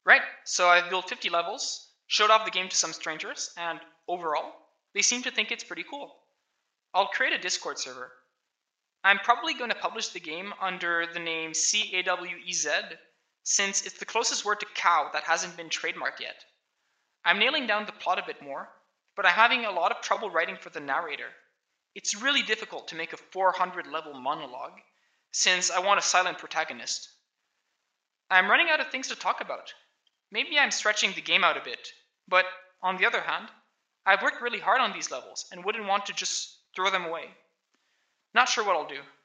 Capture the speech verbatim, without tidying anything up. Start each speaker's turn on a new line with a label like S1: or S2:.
S1: Right, so I've built fifty levels, showed off the game to some strangers, and overall, they seem to think it's pretty cool. I'll create a Discord server. I'm probably going to publish the game under the name C A W E Z, since it's the closest word to cow that hasn't been trademarked yet. I'm nailing down the plot a bit more, but I'm having a lot of trouble writing for the narrator. It's really difficult to make a four hundred level monologue, since I want a silent protagonist. I'm running out of things to talk about. Maybe I'm stretching the game out a bit, but on the other hand, I've worked really hard on these levels and wouldn't want to just throw them away. Not sure what I'll do.